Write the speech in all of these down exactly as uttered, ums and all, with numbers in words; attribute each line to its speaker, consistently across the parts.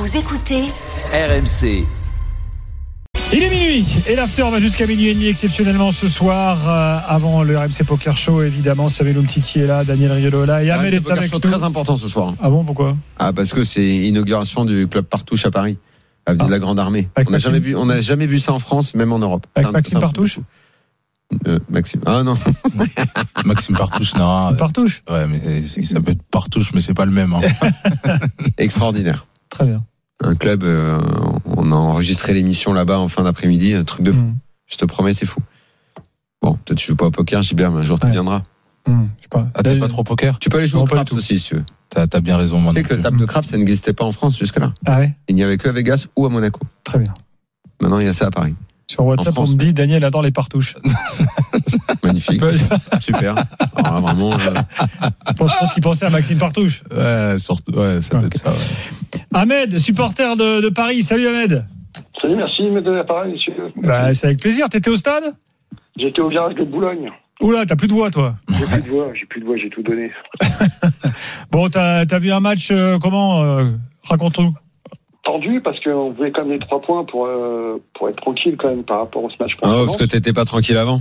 Speaker 1: Vous écoutez
Speaker 2: R M C.
Speaker 3: Il est minuit et l'after va jusqu'à minuit et demi exceptionnellement ce soir euh, avant le R M C Poker Show évidemment. Samuel Umtiti est là, Daniel Riolo là et
Speaker 4: Ah,
Speaker 3: Ahmed
Speaker 4: c'est
Speaker 3: est
Speaker 4: un
Speaker 3: avec
Speaker 4: show
Speaker 3: nous.
Speaker 4: très important ce soir.
Speaker 3: Ah bon, pourquoi?
Speaker 4: Ah parce que c'est l'inauguration du club Partouche à Paris, avenue
Speaker 3: Ah.
Speaker 4: de la Grande Armée.
Speaker 3: Avec
Speaker 4: On n'a
Speaker 3: Maxime.
Speaker 4: jamais vu, on n'a jamais vu ça en France, même en Europe.
Speaker 3: Avec
Speaker 4: C'est un-
Speaker 3: Maxime
Speaker 4: c'est un truc
Speaker 3: Partouche
Speaker 4: de fou. Euh, Maxime. Ah non.
Speaker 5: Maxime Partouche, non.
Speaker 3: C'est Partouche.
Speaker 5: Ouais, mais il s'appelle Partouche, mais c'est pas le même. Hein.
Speaker 4: Extraordinaire.
Speaker 3: Très bien.
Speaker 4: Un club. Euh, on a enregistré l'émission là-bas en fin d'après-midi. Un truc de fou.
Speaker 3: Mmh.
Speaker 4: Je te promets, c'est fou. Bon, toi tu joues pas au poker, Gilbert, mais un jour tu
Speaker 3: Ouais.
Speaker 4: viendras.
Speaker 3: Mmh. Je sais pas.
Speaker 5: Ah, t'es pas trop poker?
Speaker 4: Tu peux aller jouer
Speaker 3: Non,
Speaker 4: au
Speaker 3: pas du
Speaker 4: craps
Speaker 3: tout.
Speaker 4: aussi, si tu veux.
Speaker 5: T'as, t'as bien raison, moi.
Speaker 4: Tu sais
Speaker 5: non
Speaker 4: que
Speaker 5: plus.
Speaker 4: table de craps, ça n'existait pas en France jusque-là.
Speaker 3: Ah ouais.
Speaker 4: Il n'y avait que à Vegas ou à Monaco.
Speaker 3: Très bien.
Speaker 4: Maintenant, il y a ça à Paris.
Speaker 3: Sur WhatsApp
Speaker 4: France.
Speaker 3: on me dit Daniel adore les partouches.
Speaker 4: Magnifique.
Speaker 3: Ouais,
Speaker 4: Super. Alors, vraiment. euh,
Speaker 3: je pense, je pense qu'il pensait à Maxime Partouche.
Speaker 5: Ouais, surtout, ouais, ça doit être ça, ouais.
Speaker 3: Ahmed, supporter de, de Paris. Salut Ahmed.
Speaker 6: Salut, merci, de l'appareil, monsieur.
Speaker 3: Bah, c'est avec plaisir. T'étais au stade?
Speaker 6: J'étais au virage de Boulogne.
Speaker 3: Oula, t'as plus de voix toi.
Speaker 6: J'ai plus de voix, j'ai plus de voix, j'ai tout donné.
Speaker 3: Bon, t'as, t'as vu un match euh, comment euh, raconte-nous.
Speaker 6: Tendu, parce qu'on voulait quand même les trois points pour, euh, pour être tranquille quand même par rapport au match.
Speaker 4: Ah, parce que t'étais pas tranquille avant.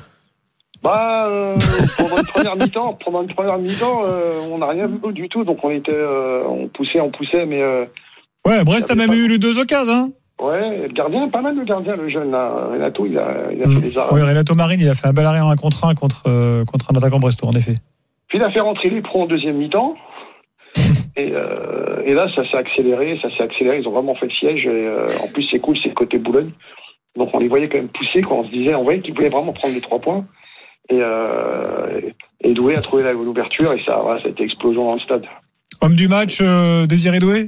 Speaker 6: Bah, euh, pendant une première mi-temps, pendant une première mi-temps, euh, on n'a rien vu du tout, donc on était, euh, on poussait, on poussait, mais euh,
Speaker 3: Ouais, Brest a
Speaker 6: Ça fait
Speaker 3: même
Speaker 6: pas.
Speaker 3: eu les deux occasions. Hein.
Speaker 6: ouais, le gardien, pas mal de gardiens, le jeune là, Renato, il a, il a
Speaker 3: Mmh.
Speaker 6: fait des arrêts.
Speaker 3: Oui, Renato Marine, il a fait un bel arrêt en un contre un contre, euh, contre un attaquant brestois, en effet.
Speaker 6: Puis il a fait rentrer les pros en deuxième mi-temps. Et, euh, et là, ça s'est accéléré, ça s'est accéléré. Ils ont vraiment fait le siège. Et, euh, en plus, c'est cool, c'est le côté Boulogne. Donc, on les voyait quand même pousser. Quand on se disait, on voyait qu'ils voulaient vraiment prendre les trois points. Et, euh, et Doué a trouvé la- l'ouverture. Et ça, voilà, ça a été explosion dans le stade.
Speaker 3: Homme du match, euh, Désiré Doué.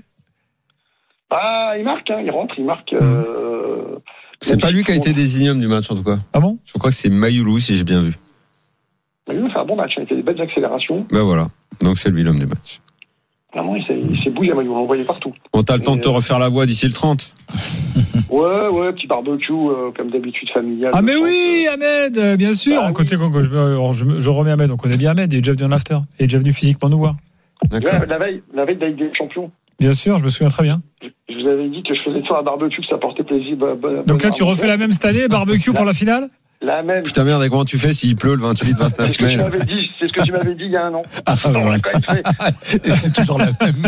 Speaker 6: Ah, il marque, hein, il rentre, il marque. Euh,
Speaker 4: C'est pas lui qui a été désigné homme du match en tout cas.
Speaker 3: Ah bon?
Speaker 4: Je crois que c'est Mayoulou si j'ai bien vu.
Speaker 6: Il a fait un bon match. Il a fait des belles accélérations.
Speaker 4: Ben voilà. Donc c'est lui l'homme du match.
Speaker 6: Vraiment, il s'est, il s'est bougé à Maillot. On le voyait partout.
Speaker 4: Bon, t'as le temps de te refaire la voix d'ici le trente.
Speaker 6: Ouais, ouais, petit barbecue, euh, comme d'habitude, familial.
Speaker 3: Ah, mais
Speaker 6: Je pense,
Speaker 3: oui, Ahmed, euh, bien sûr.
Speaker 6: Ah,
Speaker 3: En côté, quand je, euh, je, je remets Ahmed, on connaît bien Ahmed. Il est déjà venu en after. Il est déjà venu physiquement nous voir.
Speaker 6: euh,
Speaker 4: D'accord.
Speaker 6: la, la veille, la veille de la Ligue des Champions.
Speaker 3: Bien sûr, je me souviens très bien.
Speaker 6: Je vous avais dit que je faisais ça à barbecue, que ça portait plaisir. Bah, bah,
Speaker 3: Donc là,
Speaker 6: bah,
Speaker 3: tu refais la même cette année, barbecue pour la finale?
Speaker 6: La même.
Speaker 4: Putain merde, et comment tu fais s'il pleut le vingt-huit
Speaker 6: C'est
Speaker 4: vingt-neuf
Speaker 6: ce que tu
Speaker 4: mai?
Speaker 6: m'avais dit, c'est ce que tu m'avais dit il y a un an.
Speaker 5: Ah,
Speaker 6: On l'a
Speaker 5: ouais.
Speaker 6: quand même fait.
Speaker 5: Et c'est toujours la même.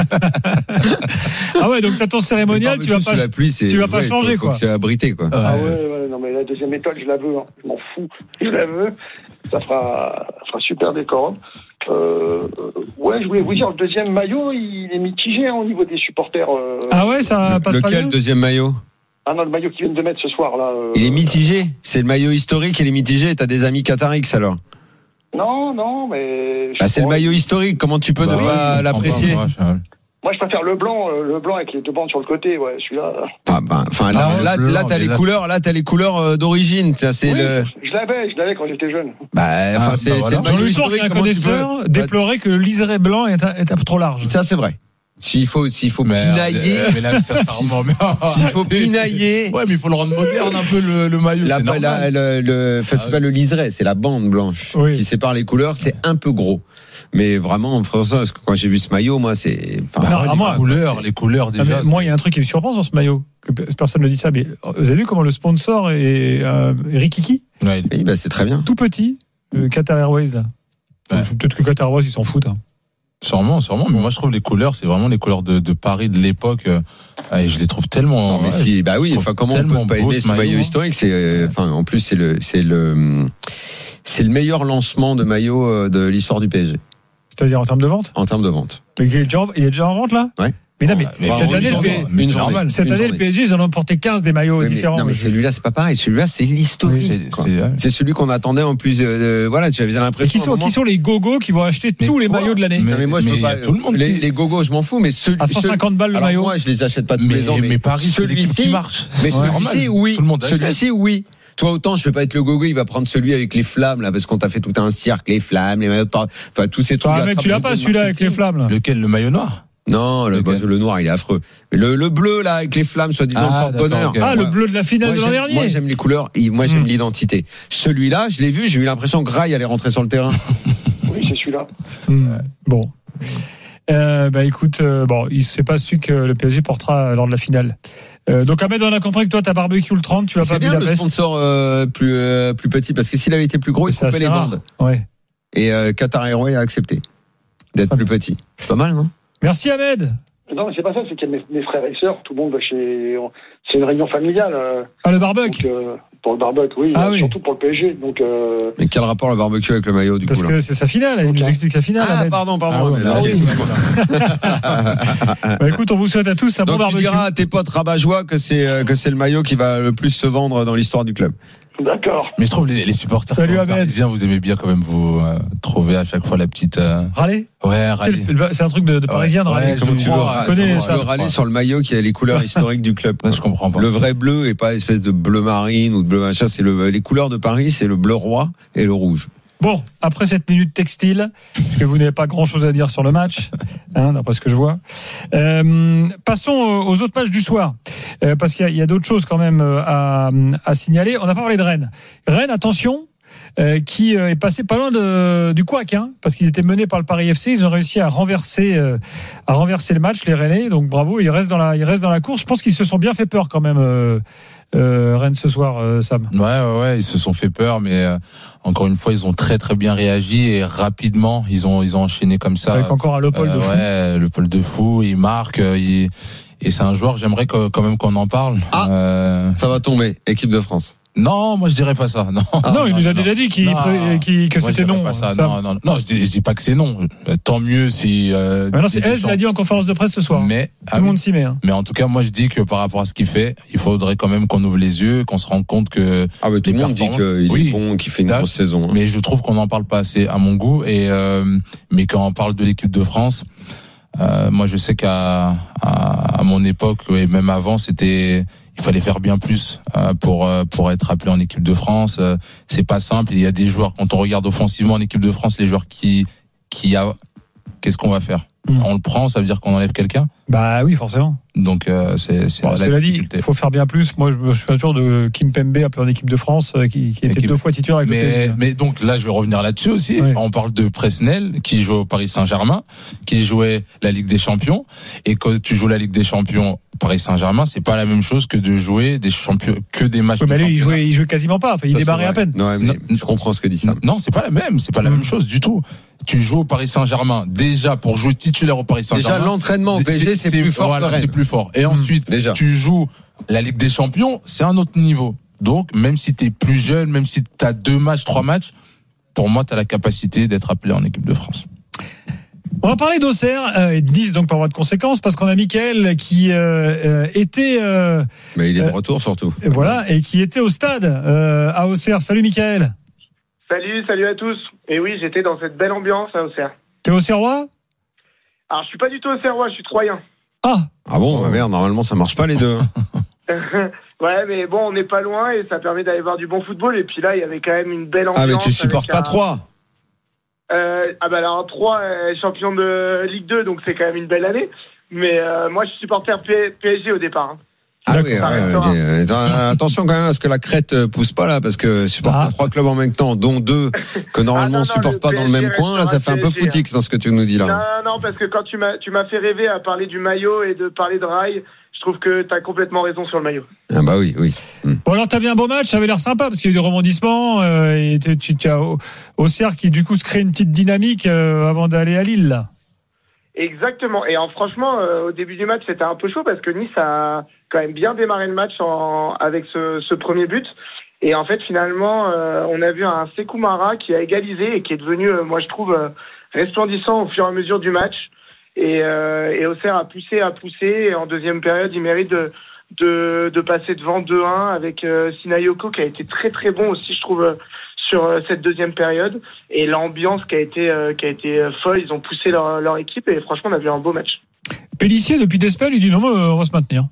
Speaker 3: Ah ouais, donc t'as ton cérémonial, tu vas pas.
Speaker 4: La pluie, c'est,
Speaker 3: tu vas pas
Speaker 4: ouais,
Speaker 3: changer,
Speaker 4: faut, faut
Speaker 3: quoi.
Speaker 4: que c'est abrité quoi.
Speaker 6: Ah ouais, ouais, non mais la deuxième étoile, je la veux, hein. Je m'en fous. Je la veux. Ça fera, ça fera super décor. Euh, ouais, je voulais vous dire, le deuxième maillot, il est mitigé hein, au niveau des supporters. Euh...
Speaker 3: Ah ouais, ça passe pas
Speaker 4: Lequel
Speaker 3: bien.
Speaker 4: deuxième maillot?
Speaker 6: Ah non, le maillot qu'ils viennent de mettre ce soir là. Euh...
Speaker 4: Il est mitigé. C'est le maillot historique, il est mitigé. T'as des amis Qatarix alors?
Speaker 6: Non, non, mais.
Speaker 4: Bah, c'est le maillot historique. Comment tu peux
Speaker 5: Bah
Speaker 4: ne
Speaker 5: ouais,
Speaker 4: pas
Speaker 5: je
Speaker 4: l'apprécier?
Speaker 5: comprends pas, moi, je-
Speaker 6: Moi, je préfère le blanc, euh, le blanc avec les deux bandes sur le côté. Ouais, celui-là.
Speaker 4: Ah, bah, enfin, là,
Speaker 5: Ah,
Speaker 4: là,
Speaker 5: le bleu,
Speaker 4: là, t'as
Speaker 5: mais
Speaker 4: les
Speaker 5: là,
Speaker 4: couleurs, là, t'as les couleurs euh, d'origine. Ça, c'est
Speaker 6: Oui,
Speaker 4: le.
Speaker 6: Je l'avais, je l'avais quand j'étais jeune.
Speaker 4: Bah, enfin,
Speaker 5: Ah,
Speaker 4: c'est,
Speaker 5: bah,
Speaker 4: c'est
Speaker 5: voilà.
Speaker 4: le maillot
Speaker 3: Jean-Louis Tour, qui est
Speaker 4: historique.
Speaker 3: un
Speaker 4: Comment tu peux-
Speaker 3: connaisseur, déplorait que le liseré blanc est un, est un peu trop large.
Speaker 4: Ça, c'est vrai. S'il faut, s'il faut
Speaker 5: Mais,
Speaker 4: pinailler,
Speaker 5: euh, mais là, ça, ça remonte. Mais-
Speaker 4: s'il faut pinailler.
Speaker 5: Ouais, mais il faut le rendre moderne un peu le, le maillot.
Speaker 4: La,
Speaker 5: c'est
Speaker 4: la,
Speaker 5: normal.
Speaker 4: le, le, enfin, c'est
Speaker 5: Ah,
Speaker 4: pas le liseré, c'est la bande blanche
Speaker 3: Oui.
Speaker 4: qui sépare les couleurs. C'est un peu gros, mais vraiment, François, parce que quand j'ai vu ce maillot, moi, c'est. Enfin,
Speaker 3: Non,
Speaker 5: Ah,
Speaker 3: à
Speaker 5: les
Speaker 3: moi.
Speaker 5: couleurs, les couleurs
Speaker 3: Ah,
Speaker 5: déjà.
Speaker 3: mais moi, il y a un truc qui me surprend sur ce maillot, que personne ne dit ça, mais vous avez vu comment le sponsor est euh, Rikiki,
Speaker 5: Ouais, il-
Speaker 4: oui, bah, c'est très bien.
Speaker 3: tout petit, euh, Qatar Airways. Là.
Speaker 5: Ouais.
Speaker 3: Peut-être que Qatar Airways, ils s'en foutent. Hein.
Speaker 5: Sûrement, sûrement. Mais moi, je trouve les couleurs, c'est vraiment les couleurs de, de Paris de l'époque. euh, Et je les trouve tellement.
Speaker 4: Non, mais
Speaker 5: ouais,
Speaker 4: si, bah oui,
Speaker 5: je trouve
Speaker 4: enfin, comment on
Speaker 5: tellement
Speaker 4: peut pas
Speaker 5: beau,
Speaker 4: aimer
Speaker 5: ce
Speaker 4: ce maillot,
Speaker 5: maillot, hein.
Speaker 4: historique? C'est, euh, enfin, en plus, c'est le, c'est le, c'est le meilleur lancement de maillot euh, de l'histoire du P S G
Speaker 3: C'est-à-dire en termes de vente.
Speaker 4: en termes de vente.
Speaker 3: Mais il est déjà en, il est déjà en vente là.
Speaker 4: Ouais.
Speaker 3: Mais non, mais,
Speaker 5: Mais
Speaker 3: cette
Speaker 5: bon,
Speaker 3: année,
Speaker 5: une
Speaker 3: le, P-
Speaker 5: journée, mais
Speaker 4: une
Speaker 5: c'est
Speaker 4: journée.
Speaker 5: normal.
Speaker 3: cette
Speaker 4: une
Speaker 3: année, le
Speaker 4: journée.
Speaker 3: P S G, ils en ont porté quinze des maillots
Speaker 4: Oui, mais-
Speaker 3: différents.
Speaker 4: non, mais
Speaker 3: Je-
Speaker 4: celui-là, c'est pas pareil. Celui-là, c'est l'historique.
Speaker 5: C'est-
Speaker 4: quoi.
Speaker 5: c'est- ouais.
Speaker 4: C'est celui qu'on attendait en plus. Euh, voilà, j'avais
Speaker 3: Et
Speaker 4: l'impression.
Speaker 3: qui
Speaker 4: à un
Speaker 3: sont,
Speaker 4: moment-
Speaker 3: qui sont les gogos qui vont acheter
Speaker 5: Mais
Speaker 3: tous les
Speaker 5: quoi
Speaker 3: maillots de l'année
Speaker 5: Mais-
Speaker 4: Non, mais moi, je
Speaker 5: mais
Speaker 4: veux
Speaker 5: il y a
Speaker 4: pas.
Speaker 5: tout le monde
Speaker 4: les,
Speaker 5: qui-
Speaker 4: les gogos, je m'en fous, mais celui,
Speaker 3: À cent cinquante balles le
Speaker 4: alors
Speaker 3: maillot.
Speaker 4: moi, je les achète pas tous
Speaker 5: Mais,
Speaker 4: les ans. Mais,
Speaker 5: mais Paris, c'est l'équipe
Speaker 4: celui-ci,
Speaker 5: qui marche.
Speaker 4: mais
Speaker 5: C'est normal.
Speaker 4: celui-ci, oui.
Speaker 5: Tout le monde achète.
Speaker 4: Celui-ci, oui. Toi, autant, je vais pas être le gogo, il va prendre celui avec les flammes, là, parce qu'on t'a fait tout un cirque, les flammes, les maillots de par- enfin, tous ces trucs.
Speaker 3: Ah, mec, tu l'as pas celui-là avec les flammes là.
Speaker 5: Lequel, le maillot noir?
Speaker 4: Non, le,
Speaker 5: Lequel
Speaker 4: le noir, il est affreux. Mais le, le bleu, là, avec les flammes, soi-disant,
Speaker 5: Ah,
Speaker 4: porte-bonheur.
Speaker 5: d'accord, ok.
Speaker 3: Ah, le bleu de la finale
Speaker 4: Moi,
Speaker 3: de l'an
Speaker 4: j'aime,
Speaker 3: dernier.
Speaker 4: moi, j'aime les couleurs, et moi, j'aime
Speaker 3: Hmm.
Speaker 4: l'identité. Celui-là, je l'ai vu, j'ai eu l'impression que Grail allait rentrer sur le terrain.
Speaker 6: Oui, c'est celui-là.
Speaker 3: Hmm. Bon. Euh, bah écoute, euh, bon, il c'est pas celui que le P S G portera lors de la finale. Euh, donc Ahmed, on a compris que toi, t'as barbecue le trente, tu vas
Speaker 4: C'est
Speaker 3: pas
Speaker 4: bien
Speaker 3: Budapest.
Speaker 4: le sponsor euh, plus euh, plus petit parce que s'il avait été plus gros, il
Speaker 3: C'est
Speaker 4: coupait
Speaker 3: assez
Speaker 4: les
Speaker 3: rare.
Speaker 4: bandes.
Speaker 3: Ouais.
Speaker 4: Et euh, Qatar Airways a accepté d'être
Speaker 3: Très
Speaker 4: plus petit. C'est pas mal, non?
Speaker 3: Merci Ahmed.
Speaker 6: Non, mais c'est pas ça, c'est qu'il y a mes, mes frères et sœurs, tout le monde va chez. C'est une réunion familiale. euh,
Speaker 3: Ah, le barbecue.
Speaker 6: donc, euh, pour le barbecue, oui,
Speaker 3: Ah
Speaker 6: euh,
Speaker 3: oui.
Speaker 6: surtout pour le P S G. Donc, euh,
Speaker 4: Mais quel rapport le barbecue avec le maillot du
Speaker 3: Parce
Speaker 4: coup là?
Speaker 3: que c'est sa finale, il nous
Speaker 6: Ok.
Speaker 3: explique sa finale.
Speaker 4: Ah
Speaker 3: Ahmed.
Speaker 4: pardon, pardon.
Speaker 3: Ah ouais,
Speaker 4: mais
Speaker 3: bah
Speaker 4: là,
Speaker 3: oui.
Speaker 4: j'ai-
Speaker 3: Bah écoute, on vous souhaite à tous un bon
Speaker 4: Donc tu
Speaker 3: barbecue.
Speaker 4: diras à tes potes rabat-joie que c'est euh, que c'est le maillot qui va le plus se vendre dans l'histoire du club.
Speaker 6: d'accord.
Speaker 5: Mais je trouve les, les supporters
Speaker 3: Salut, Ahmed.
Speaker 5: parisiens, vous aimez bien quand même vous euh, trouver à chaque fois la petite. Euh...
Speaker 3: Râler.
Speaker 5: Ouais,
Speaker 3: C'est,
Speaker 5: rallye.
Speaker 3: le- c'est un truc de, de parisien de
Speaker 5: Ouais,
Speaker 3: râler.
Speaker 5: ouais,
Speaker 3: Comment
Speaker 5: je
Speaker 3: tu
Speaker 5: crois,
Speaker 3: veux-
Speaker 5: ouais,
Speaker 3: tu connais
Speaker 5: je
Speaker 3: ça.
Speaker 4: Le râler sur le maillot qui a les couleurs historiques du club.
Speaker 5: Ouais, je comprends pas.
Speaker 4: Le vrai bleu et pas espèce de bleu marine ou de bleu machin, c'est le, les couleurs de Paris, c'est le bleu roi et le rouge.
Speaker 3: Bon, après cette minute textile, parce que vous n'avez pas grand-chose à dire sur le match, hein, d'après ce que je vois. Euh, passons aux autres matchs du soir, euh, parce qu'il y a, il y a d'autres choses quand même euh, à, à signaler. On n'a pas parlé de Rennes. Rennes, attention, euh, qui euh, est passé pas loin de, du couac, hein, parce qu'ils étaient menés par le Paris F C. Ils ont réussi à renverser, euh, à renverser le match, les Rennais. Donc bravo, ils restent dans la, ils restent dans la course. Je pense qu'ils se sont bien fait peur quand même. Euh, euh, Rennes ce soir, euh, Sam.
Speaker 5: Ouais, ouais, ouais, ils se sont fait peur, mais euh, encore une fois, ils ont très très bien réagi et rapidement, ils ont ils ont enchaîné comme ça.
Speaker 3: Avec encore un Leopold
Speaker 5: Euh,
Speaker 3: de fou.
Speaker 5: Ouais, le Paul de fou, il marque, euh, il... et c'est un joueur. J'aimerais que, quand même qu'on en parle.
Speaker 4: Ah.
Speaker 5: Euh,
Speaker 4: Ça va tomber, équipe de France.
Speaker 5: Non, moi je dirais pas ça. Non,
Speaker 3: Ah non, il nous a déjà dit qu'il,
Speaker 5: Non.
Speaker 3: pré- qu'il- que
Speaker 5: Moi, je
Speaker 3: c'était
Speaker 5: dirais
Speaker 3: non.
Speaker 5: pas ça.
Speaker 3: Sam.
Speaker 5: Non, non, non, non, je dis, je dis pas que c'est non. Tant mieux si. Euh,
Speaker 3: Maintenant, c'est
Speaker 5: Didier
Speaker 3: Elle, je l'ai dit en conférence de presse ce soir.
Speaker 5: Mais
Speaker 3: Tout
Speaker 5: ah
Speaker 3: le
Speaker 5: oui.
Speaker 3: monde s'y met. Hein.
Speaker 5: Mais en tout cas, moi je dis que par rapport à ce qu'il fait, il faudrait quand même qu'on ouvre les yeux, qu'on se rende compte que.
Speaker 4: Ah mais tout
Speaker 5: Les
Speaker 4: le monde dit
Speaker 5: performances.
Speaker 4: qu'il
Speaker 5: Oui.
Speaker 4: est bon, qu'il fait une
Speaker 5: D'accord.
Speaker 4: grosse saison. hein.
Speaker 5: Mais je trouve qu'on n'en parle pas assez à mon goût. Et euh, mais quand on parle de l'équipe de France, euh, moi je sais qu'à à, à mon époque et même avant, c'était il fallait faire bien plus euh, pour euh, pour être appelé en équipe de France. Euh, c'est pas simple. Il y a des joueurs quand on regarde offensivement en équipe de France, les joueurs qui qui a qu'est-ce qu'on va faire?
Speaker 3: Mm.
Speaker 5: On le prend, ça veut dire qu'on enlève quelqu'un.
Speaker 3: Bah oui, forcément.
Speaker 5: Donc euh, c'est c'est
Speaker 3: Bon,
Speaker 5: la
Speaker 3: cela dit,
Speaker 5: difficulté.
Speaker 3: il faut faire bien plus. Moi, je me suis toujours de Kim Pembe, appelé en équipe de France, euh, qui, qui était
Speaker 5: Équipe.
Speaker 3: deux fois titulaire avec le P S
Speaker 5: Mais,
Speaker 3: G.
Speaker 5: mais donc là, je vais revenir là-dessus aussi.
Speaker 3: Oui.
Speaker 5: On parle de Presnel, qui joue au Paris Saint-Germain, qui jouait la Ligue des Champions. Et quand tu joues la Ligue des Champions Paris Saint-Germain, c'est pas la même chose que de jouer des champions, que des matchs
Speaker 3: Oui,
Speaker 5: de
Speaker 3: mais lui, il
Speaker 5: championnat.
Speaker 3: jouait, il jouait quasiment pas. Enfin, il
Speaker 4: Ça, c'est
Speaker 3: débarrait à
Speaker 4: vrai.
Speaker 3: peine.
Speaker 4: Non, mais
Speaker 5: Non.
Speaker 4: je comprends ce que dit Sam.
Speaker 5: Non, c'est pas la même, c'est pas la
Speaker 3: Mm.
Speaker 5: même chose du tout. Tu joues au Paris Saint-Germain, déjà pour jouer titulaire au Paris
Speaker 4: Déjà
Speaker 5: Saint-Germain.
Speaker 4: l'entraînement au P S G c'est plus fort
Speaker 5: voilà,
Speaker 4: que Rennes.
Speaker 5: c'est plus fort. Et
Speaker 3: Mm.
Speaker 5: ensuite,
Speaker 4: Déjà.
Speaker 5: tu joues la Ligue des Champions, c'est un autre niveau. Donc, même si t'es plus jeune, même si t'as deux matchs, trois matchs, pour moi, t'as la capacité d'être appelé en équipe de France.
Speaker 3: On va parler d'Auxerre euh, et de Nice, donc par voie de conséquence, parce qu'on a Mickaël qui euh, euh, était, euh,
Speaker 4: Mais il est de
Speaker 3: Euh,
Speaker 4: retour surtout.
Speaker 3: et voilà, et qui était au stade euh, à Auxerre. Salut Mickaël.
Speaker 1: Salut, salut à tous. Et oui, j'étais dans cette belle ambiance à Auxerre.
Speaker 3: T'es Auxerrois?
Speaker 1: Alors, je suis pas du tout Auxerrois, je suis Troyen.
Speaker 3: Ah,
Speaker 4: Ah bon, bah merde, normalement ça marche pas les deux.
Speaker 1: Ouais, mais bon, on n'est pas loin et ça permet d'aller voir du bon football. Et puis là, il y avait quand même une belle ambiance.
Speaker 4: Ah mais tu supportes
Speaker 1: avec
Speaker 4: pas
Speaker 1: un-
Speaker 4: trois.
Speaker 1: Euh, ah bah alors, trois euh, champions de Ligue deux, donc c'est quand même une belle année. Mais euh, moi, je suis supporter P- PSG au départ. hein.
Speaker 4: Ah
Speaker 3: D'accord.
Speaker 4: oui, ouais,
Speaker 1: Ça
Speaker 4: ouais,
Speaker 1: restera.
Speaker 4: ouais. Attends, attention quand même à ce que la crête euh, pousse pas là, parce que supporter
Speaker 3: Ah.
Speaker 4: trois clubs en même temps, dont deux que normalement
Speaker 1: Ah non,
Speaker 4: on
Speaker 1: non,
Speaker 4: supporte
Speaker 1: le
Speaker 4: pas dans le
Speaker 1: P S G
Speaker 4: même coin, là ça fait un peu
Speaker 1: restera P S G,
Speaker 4: footix dans ce que tu nous dis là.
Speaker 1: Non, non, parce que quand tu m'as, tu m'as fait rêver à parler du maillot et de parler de rail, je trouve que tu as complètement raison sur le maillot.
Speaker 4: Ah bah oui, oui.
Speaker 3: bon alors t'as vu un beau match, ça avait l'air sympa parce qu'il y a eu des rebondissements euh, et tu, tu, tu as Au- Auxerre qui du coup se crée une petite dynamique euh, avant d'aller à Lille là.
Speaker 1: Exactement. Et en, franchement, euh, au début du match, c'était un peu chaud parce que Nice a quand même bien démarré le match en, avec ce, ce premier but. Et en fait, finalement, euh, on a vu un Sékou Mara qui a égalisé et qui est devenu, euh, moi je trouve, euh, resplendissant au fur et à mesure du match. Et, euh, et Auxerre a poussé, a poussé. Et en deuxième période, il mérite de, de, de passer devant deux un avec euh, Sinayoko qui a été très très bon aussi, je trouve, euh, sur euh, cette deuxième période. Et l'ambiance qui a été, euh, qui a été euh, folle. Ils ont poussé leur, leur équipe et franchement, on a vu un beau match.
Speaker 3: Pellissier depuis des semaines, il dit non, mais, euh, on va se maintenir.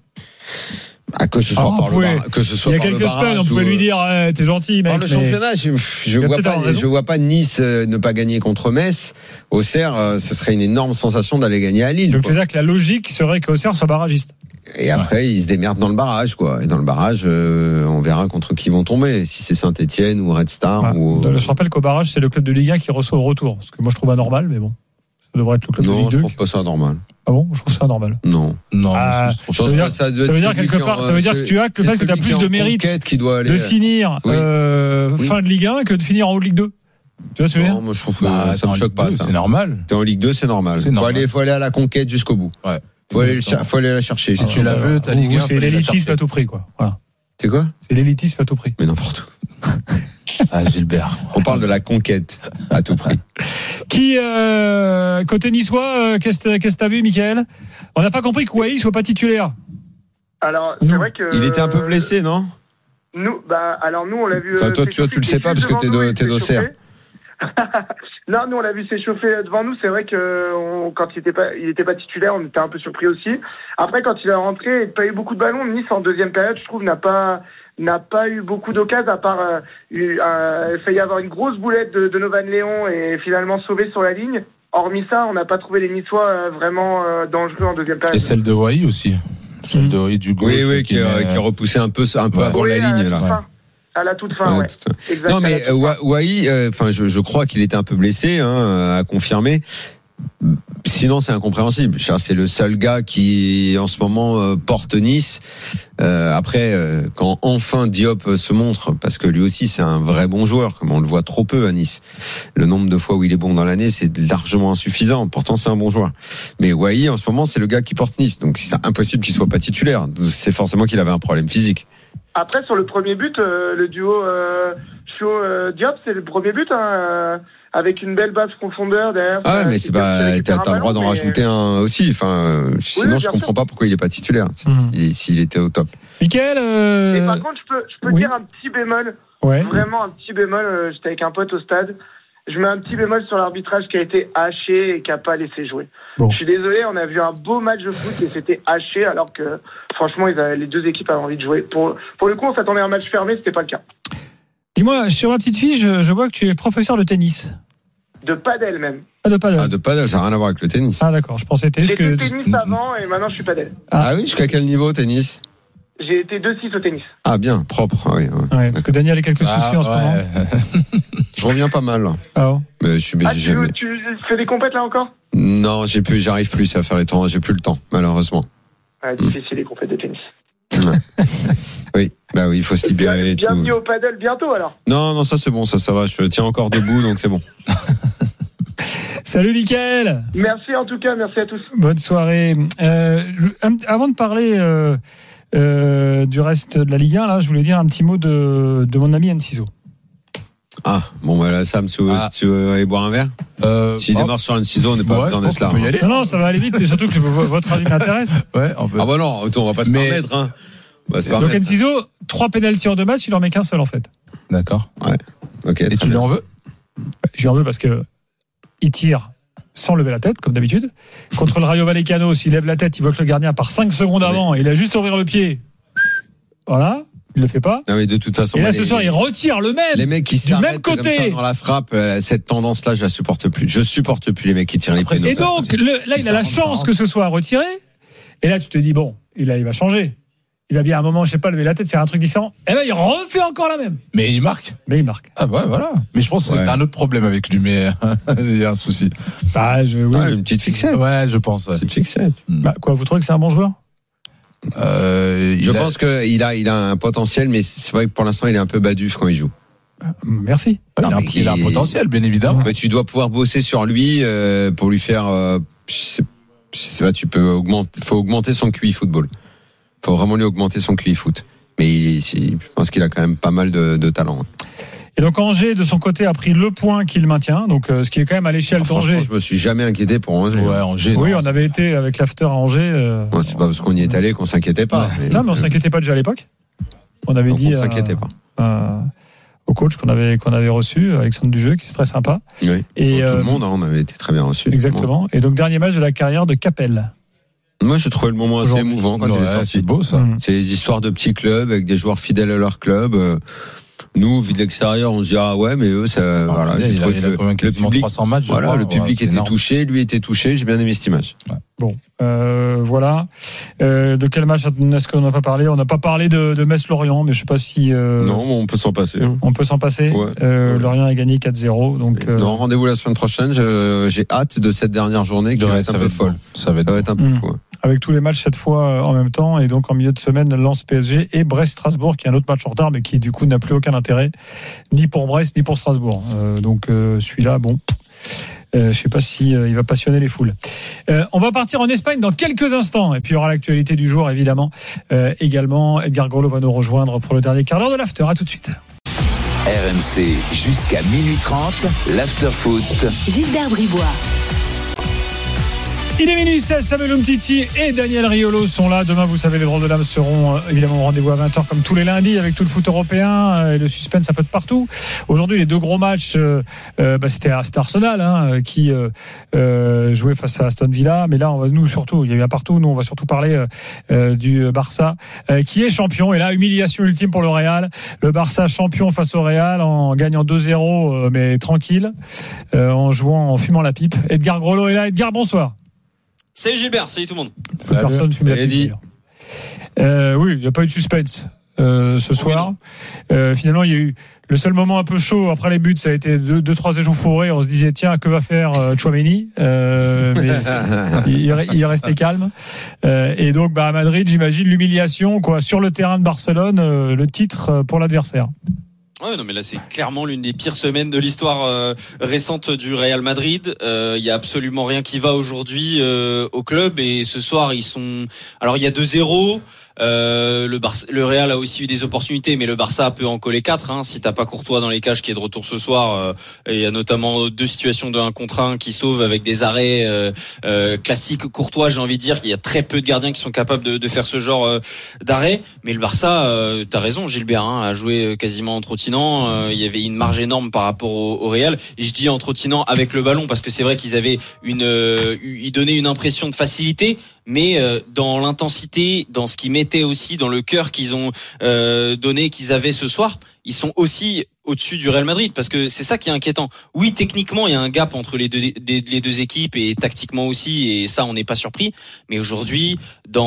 Speaker 4: Ah, que ce soit
Speaker 3: Ah,
Speaker 4: par
Speaker 3: vous
Speaker 4: le
Speaker 3: pouvez-
Speaker 4: bar- que ce soit
Speaker 3: Il y a
Speaker 4: par le
Speaker 3: quelques
Speaker 4: barrage
Speaker 3: semaines, on
Speaker 4: ou,
Speaker 3: pouvait lui
Speaker 4: euh,
Speaker 3: dire eh, t'es gentil mec.
Speaker 4: Par le
Speaker 3: mais-
Speaker 4: championnat, je, je
Speaker 3: Il a
Speaker 4: vois
Speaker 3: peut-être
Speaker 4: pas,
Speaker 3: avoir raison.
Speaker 4: je vois pas Nice euh, ne pas gagner contre Metz. Auxerre, euh, ce serait une énorme sensation d'aller gagner à Lille.
Speaker 3: Donc
Speaker 4: quoi.
Speaker 3: c'est-à-dire que la logique serait qu'Auxerre soit barragiste.
Speaker 4: Et après, ils se démerdent dans le barrage, quoi. Et dans le barrage, euh, on verra contre qui vont tomber. Si c'est Saint-Etienne ou Red Star
Speaker 3: Voilà.
Speaker 4: ou.
Speaker 3: Je rappelle qu'au barrage, c'est le club de Ligue un qui reçoit au retour. Ce que moi je trouve anormal, mais bon. Ça devrait être le club de
Speaker 4: Non,
Speaker 3: Ligue
Speaker 4: je
Speaker 3: deux.
Speaker 4: trouve pas ça normal.
Speaker 3: Ah bon, je trouve ça normal.
Speaker 4: Non.
Speaker 5: Non,
Speaker 3: Ah,
Speaker 5: mais c'est trop
Speaker 4: Je pense
Speaker 3: ça veut
Speaker 4: pas
Speaker 3: dire-
Speaker 4: ça doit
Speaker 3: ça
Speaker 4: être
Speaker 3: veut dire
Speaker 4: celui
Speaker 3: quelque
Speaker 4: qui
Speaker 3: part-
Speaker 4: en-
Speaker 3: ça veut dire
Speaker 4: c'est-
Speaker 3: que tu actes le
Speaker 4: c'est
Speaker 3: fait que tu as
Speaker 4: celui qui
Speaker 3: plus
Speaker 4: est
Speaker 3: de
Speaker 4: en
Speaker 3: mérite
Speaker 4: conquête qui doit aller.
Speaker 3: de finir
Speaker 4: Oui.
Speaker 3: euh,
Speaker 4: Oui.
Speaker 3: fin de Ligue un que de finir en haut de Ligue deux. Tu vois ce que je veux
Speaker 4: Non,
Speaker 3: dire?
Speaker 4: moi je trouve que
Speaker 5: Bah,
Speaker 4: ça me
Speaker 5: attends,
Speaker 4: choque
Speaker 5: Ligue
Speaker 4: pas.
Speaker 5: deux,
Speaker 4: Ça.
Speaker 5: C'est normal.
Speaker 4: T'es en Ligue deux, c'est normal.
Speaker 5: C'est
Speaker 4: Faut
Speaker 5: normal.
Speaker 4: aller, faut aller à la conquête jusqu'au bout.
Speaker 5: Ouais.
Speaker 4: Faut aller, le
Speaker 5: Exactement.
Speaker 4: cher- faut aller la chercher.
Speaker 5: Si tu la veux, ta
Speaker 3: Ou
Speaker 5: Ligue un,
Speaker 3: c'est
Speaker 5: faut aller la
Speaker 3: l'élitisme
Speaker 5: chercher.
Speaker 3: à tout prix, quoi. Voilà.
Speaker 4: C'est quoi?
Speaker 3: C'est l'élitisme à tout prix.
Speaker 4: Mais n'importe où.
Speaker 5: Ah, Gilbert.
Speaker 4: On parle de la conquête à tout prix.
Speaker 3: Qui, euh, côté niçois, euh, qu'est-ce que qu'est-ce que t'as vu, Mickaël? On n'a pas compris que Wai soit pas titulaire.
Speaker 1: Alors, c'est
Speaker 3: Nous.
Speaker 1: vrai que.
Speaker 4: Il était un peu blessé, non?
Speaker 1: Nous, bah, alors nous, on l'a vu.
Speaker 4: Enfin,
Speaker 1: euh,
Speaker 4: toi, tu vois, tu le sais pas parce que t'es
Speaker 1: devant
Speaker 4: de-
Speaker 1: nous, il
Speaker 4: t'es
Speaker 1: s'est
Speaker 4: d'Auxerre.
Speaker 1: chauffé. Non, nous, on l'a vu s'échauffer devant nous. C'est vrai que on, quand il était pas, il était pas titulaire, on était un peu surpris aussi. Après, quand il est rentré, il n'a pas eu beaucoup de ballons. Nice, en deuxième période, je trouve, n'a pas, n'a pas eu beaucoup d'occasions, à part, euh, eu, euh, il fallait y avoir une grosse boulette de, de Novan Léon et finalement sauvé sur la ligne. Hormis ça, on n'a pas trouvé les Niçois euh, vraiment euh, dangereux en deuxième période.
Speaker 5: Et celle de Wai aussi. Celle de Wai du gauche.
Speaker 4: Oui, oui, qui,
Speaker 5: met-
Speaker 4: euh, qui a repoussé un peu, un peu
Speaker 5: Ouais.
Speaker 4: avant
Speaker 1: Oui,
Speaker 4: la
Speaker 1: à
Speaker 4: ligne,
Speaker 1: la
Speaker 4: là.
Speaker 1: toute fin. À la toute fin,
Speaker 4: Ouais,
Speaker 1: ouais.
Speaker 4: tout à-
Speaker 1: Exact,
Speaker 4: Non,
Speaker 1: à la
Speaker 4: mais
Speaker 1: toute fin.
Speaker 4: Wa- Wai, enfin, je, je crois qu'il était un peu blessé, hein, à confirmer. Sinon, c'est incompréhensible. C'est le seul gars qui, en ce moment, euh, porte Nice. Euh, après, euh, quand enfin Diop se montre, parce que lui aussi, c'est un vrai bon joueur, comme on le voit trop peu à Nice. Le nombre de fois où il est bon dans l'année, c'est largement insuffisant. Pourtant, c'est un bon joueur. Mais Wai, en ce moment, c'est le gars qui porte Nice. Donc, c'est impossible qu'il soit pas titulaire. C'est forcément qu'il avait un problème physique.
Speaker 1: Après, sur le premier but, euh, le duo euh, Chou-Diop, c'est le premier but, hein, euh, avec une belle basse profondeur derrière.
Speaker 4: Ah ouais,
Speaker 1: Euh,
Speaker 4: mais
Speaker 1: qui
Speaker 4: c'est
Speaker 1: Diop qui
Speaker 4: pas,
Speaker 1: récupère
Speaker 4: t'as
Speaker 1: un
Speaker 4: t'as le droit d'en
Speaker 1: ballon, mais-
Speaker 4: rajouter un aussi. Enfin, euh, sinon,
Speaker 1: oui,
Speaker 4: je
Speaker 1: bien
Speaker 4: comprends
Speaker 1: sûr.
Speaker 4: pas pourquoi il est pas titulaire.
Speaker 3: Mhm.
Speaker 4: S'il s'il était au top.
Speaker 3: Mickaël, euh,
Speaker 1: Et par contre, je peux, je peux
Speaker 3: oui.
Speaker 1: dire un petit bémol,
Speaker 3: ouais.
Speaker 1: vraiment un petit bémol. euh, J'étais avec un pote au stade. Je mets un petit bémol sur l'arbitrage qui a été haché et qui a pas laissé jouer.
Speaker 3: Bon.
Speaker 1: Je suis désolé, on a vu un beau match de foot et c'était haché alors que franchement, ils avaient, les deux équipes avaient envie de jouer. Pour, pour le coup, on s'attendait à un match fermé, c'était pas le cas.
Speaker 3: Dis-moi, sur ma petite fiche, je, je vois que tu es professeur de tennis.
Speaker 1: De padel même.
Speaker 3: Ah, de padel.
Speaker 4: Ah, de paddle, ça n'a rien à voir avec le tennis.
Speaker 3: Ah, d'accord. Je pensais que c'était juste
Speaker 1: J'ai
Speaker 3: que.
Speaker 1: fait tennis avant et maintenant je suis padel.
Speaker 3: Ah.
Speaker 4: Ah oui, jusqu'à quel niveau tennis?
Speaker 1: J'ai été deux six au tennis.
Speaker 4: Ah bien, propre. Ah oui, ouais.
Speaker 3: Ouais, parce que Daniel a quelques soucis
Speaker 5: Ah,
Speaker 3: en ce moment.
Speaker 5: ouais.
Speaker 4: Je reviens pas mal. Là.
Speaker 3: Ah, bon.
Speaker 4: Mais je suis mais
Speaker 1: Ah,
Speaker 4: j'ai
Speaker 1: tu,
Speaker 4: jamais.
Speaker 1: tu fais des compètes là encore?
Speaker 4: Non, j'ai plus, j'arrive plus à faire les tournois. J'ai plus le temps, malheureusement.
Speaker 1: Ouais, difficile les compètes de tennis.
Speaker 4: Oui, bah oui, il faut se libérer. Et tout.
Speaker 1: Bienvenue au paddle bientôt alors.
Speaker 4: Non, non, ça c'est bon, ça, ça va. Je tiens encore debout, donc c'est bon.
Speaker 3: Salut, Mickaël.
Speaker 1: Merci en tout cas, merci à tous.
Speaker 3: Bonne soirée. Euh, je- un- avant de parler euh, euh, du reste de la Ligue un, là, je voulais dire un petit mot de, de mon ami Enciso.
Speaker 4: Ah, bon, bah là, Sam, tu veux,
Speaker 5: Ah.
Speaker 4: tu veux aller boire un verre?
Speaker 5: Euh,
Speaker 4: S'il
Speaker 5: oh,
Speaker 4: démarre sur un ciseau, on n'est pas
Speaker 5: ouais,
Speaker 4: besoin
Speaker 5: je
Speaker 4: de
Speaker 5: pense
Speaker 4: cela.
Speaker 5: qu'on peut y aller.
Speaker 3: Non, non, ça va aller vite, et surtout que v- votre avis m'intéresse.
Speaker 5: Ouais, on peut.
Speaker 4: Ah bah non, attends, on va pas se
Speaker 5: Mais-
Speaker 4: permettre, hein. On va se
Speaker 3: Donc
Speaker 4: permettre.
Speaker 3: Enciso, trois pénaltys en deux matchs, il en met qu'un seul en fait.
Speaker 5: D'accord.
Speaker 4: Ok.
Speaker 5: Et
Speaker 4: très
Speaker 5: tu lui
Speaker 4: bien.
Speaker 5: en veux?
Speaker 3: Je lui en veux parce que il tire sans lever la tête, comme d'habitude. Contre le Rayo Vallecano, s'il lève la tête, il voit que le gardien part cinq secondes avant, et il a juste à ouvrir le pied. Voilà, il le fait pas.
Speaker 4: Non, mais de toute façon.
Speaker 3: Et là,
Speaker 4: moi,
Speaker 3: ce
Speaker 4: les-
Speaker 3: soir, il retire le même.
Speaker 4: Les mecs qui
Speaker 3: Du même
Speaker 4: s'arrêtent comme
Speaker 3: côté.
Speaker 4: ça dans la frappe, euh, cette tendance-là, je la supporte plus. Je supporte plus les mecs qui tirent les
Speaker 5: Après,
Speaker 4: prises.
Speaker 3: Et
Speaker 5: ça,
Speaker 3: donc,
Speaker 5: c'est-
Speaker 3: le- là,
Speaker 5: si
Speaker 3: il
Speaker 5: ça
Speaker 3: a la
Speaker 5: rentre, ça
Speaker 3: chance
Speaker 5: rentre.
Speaker 3: que ce soit retiré. Et là, tu te dis, bon, il, a, il va changer. Il va bien à un moment, je sais pas, lever la tête, faire un truc différent. Et là, il refait encore la même.
Speaker 5: Mais il marque.
Speaker 3: Mais il marque.
Speaker 5: Ah ouais, voilà. Mais je pense que
Speaker 4: Ouais.
Speaker 5: c'est un autre problème avec lui, mais il y a un souci.
Speaker 3: Bah, je, oui.
Speaker 4: Ouais, une petite fixette.
Speaker 5: Ouais, je pense. Ouais.
Speaker 4: Petite fixette.
Speaker 3: Bah, quoi, vous trouvez que c'est un bon joueur?
Speaker 5: Euh,
Speaker 4: Je
Speaker 5: il a-
Speaker 4: pense qu'il a, il a un potentiel, mais c'est vrai que pour l'instant, il est un peu baduf quand il joue.
Speaker 3: Merci.
Speaker 5: il, a
Speaker 4: Non,
Speaker 5: un,
Speaker 4: mais
Speaker 5: il a un
Speaker 4: il-
Speaker 5: potentiel, bien évidemment.
Speaker 4: Mais tu dois pouvoir bosser sur lui euh, pour lui faire. Euh, je sais, je sais pas, tu peux augmenter. Faut augmenter son Q I football. Faut vraiment lui augmenter son Q I foot. Mais il, il- je pense qu'il a quand même pas mal de, de talent.
Speaker 3: Et donc, Angers, de son côté, a pris le point qu'il maintient. Donc, euh, ce qui est quand même à l'échelle
Speaker 4: Alors, franchement,
Speaker 3: d'Angers.
Speaker 4: je me suis jamais inquiété pour Angers.
Speaker 5: Ouais, Angers.
Speaker 3: Oui,
Speaker 5: non,
Speaker 3: on avait été avec l'after à Angers. euh,
Speaker 4: Moi, c'est pas parce qu'on y est allé qu'on s'inquiétait pas. Mais,
Speaker 3: Non, mais on s'inquiétait pas déjà à l'époque. On avait
Speaker 4: donc,
Speaker 3: dit
Speaker 4: on ne
Speaker 3: euh,
Speaker 4: s'inquiétait pas.
Speaker 3: euh, au coach qu'on avait qu'on avait reçu, Alexandre Dujeu, qui est très sympa.
Speaker 4: Oui.
Speaker 3: Et
Speaker 4: Tout
Speaker 3: euh,
Speaker 4: le monde, hein, on avait été très bien reçus.
Speaker 3: exactement. Et donc dernier match de la carrière de Capel.
Speaker 4: Moi, je trouvais le moment assez
Speaker 3: Aujourd'hui.
Speaker 4: émouvant quand
Speaker 5: Ouais,
Speaker 4: il est sorti.
Speaker 5: c'est beau ça.
Speaker 3: Mmh.
Speaker 4: C'est des histoires de petits clubs avec des joueurs fidèles à leur club. Euh, Nous, vu de l'extérieur, on se dit ah ouais, mais eux, ça,
Speaker 5: Ah,
Speaker 4: voilà.
Speaker 5: il,
Speaker 4: j'ai
Speaker 5: a,
Speaker 4: trouvé
Speaker 5: il a
Speaker 4: que
Speaker 5: quand même quasiment
Speaker 4: public,
Speaker 5: trois cents matchs. je
Speaker 4: voilà,
Speaker 5: crois.
Speaker 4: le public
Speaker 5: Ouais, c'est
Speaker 4: était
Speaker 5: énorme.
Speaker 4: touché, lui était touché. J'ai bien aimé cette image.
Speaker 3: Bon, euh, voilà. Euh, de quel match est-ce qu'on n'a pas parlé? On n'a pas parlé de, de Metz-Lorient, mais je sais pas si euh,
Speaker 4: Non, on peut s'en passer.
Speaker 3: on peut s'en passer.
Speaker 4: Ouais.
Speaker 3: Euh,
Speaker 4: Ouais.
Speaker 3: Lorient a gagné quatre zéro, donc euh,
Speaker 4: Non, rendez-vous la semaine prochaine. Je, j'ai hâte de cette dernière journée qui
Speaker 5: Ouais,
Speaker 4: va être
Speaker 5: ça
Speaker 4: un
Speaker 5: va
Speaker 4: peu
Speaker 5: être
Speaker 4: folle.
Speaker 5: bon. Ça va être
Speaker 4: Ça va être un peu
Speaker 3: Mmh.
Speaker 4: fou. ouais.
Speaker 3: avec tous les matchs cette fois euh, en même temps, et donc en milieu de semaine, Lens P S G et Brest-Strasbourg, qui est un autre match en retard, mais qui du coup n'a plus aucun intérêt, ni pour Brest ni pour Strasbourg. Euh, donc euh, celui-là, bon. Euh, je sais pas si euh, il va passionner les foules. Euh, on va partir en Espagne dans quelques instants, et puis il y aura l'actualité du jour évidemment. Euh, également, Edgar Grolot va nous rejoindre pour le dernier quart d'heure de l'after. À tout de suite.
Speaker 2: R M C jusqu'à minuit trente, l'after-foot.
Speaker 7: Gilbert Bribois.
Speaker 3: Il est minuit seize, Samuel Umtiti et Daniel Riolo sont là. Demain, vous savez, les drôles de dames seront euh, évidemment au rendez-vous à vingt heures comme tous les lundis avec tout le foot européen euh, et le suspense un peu de partout. Aujourd'hui, les deux gros matchs, euh, euh, bah, c'était, c'était Arsenal hein, qui euh, euh, jouait face à Aston Villa. Mais là, on va, nous surtout, il y a eu un partout. Nous, on va surtout parler euh, euh, du Barça euh, qui est champion. Et là, humiliation ultime pour le Real. Le Barça champion face au Real en gagnant deux zéro, euh, mais tranquille, euh, en jouant, en fumant la pipe. Edgar Grolot est là. Edgar, bonsoir.
Speaker 8: Salut Gilbert, salut tout le monde.
Speaker 3: Plus personne fume la pipe. Euh, oui, il n'y a pas eu de suspense euh, ce soir. Euh, finalement, il y a eu le seul moment un peu chaud après les buts, ça a été deux, deux trois échauffourés. On se disait tiens, que va faire euh, Tchouaméni euh, mais il, il est resté calme. Euh, et donc, bah, à Madrid, j'imagine l'humiliation quoi sur le terrain de Barcelone, euh, le titre pour l'adversaire.
Speaker 8: Ouais, non, mais là, c'est clairement l'une des pires semaines de l'histoire euh, récente du Real Madrid. Il euh, y a absolument rien qui va aujourd'hui euh, au club. Et ce soir, ils sont. Alors, il y a deux zéro. Euh, le, Barça, le Real a aussi eu des opportunités, mais le Barça peut en coller quatre. Hein, si t'as pas Courtois dans les cages qui est de retour ce soir, euh, il y a notamment deux situations de un contre un qui sauvent avec des arrêts euh, euh, classiques Courtois. J'ai envie de dire qu'il y a très peu de gardiens qui sont capables de, de faire ce genre euh, d'arrêt. Mais le Barça, euh, t'as raison, Gilbert, hein, a joué quasiment en trottinant. Euh, il y avait une marge énorme par rapport au, au Real. Et je dis en trottinant avec le ballon parce que c'est vrai qu'ils avaient une, euh, ils donnaient une impression de facilité. Mais euh, dans l'intensité, dans ce qu'ils mettaient aussi, dans le cœur qu'ils ont euh, donné, qu'ils avaient ce soir, ils sont aussi au-dessus du Real Madrid, parce que c'est ça qui est inquiétant. Oui, techniquement, il y a un gap entre les deux, les deux équipes, et tactiquement aussi, et ça, on n'est pas surpris. Mais aujourd'hui,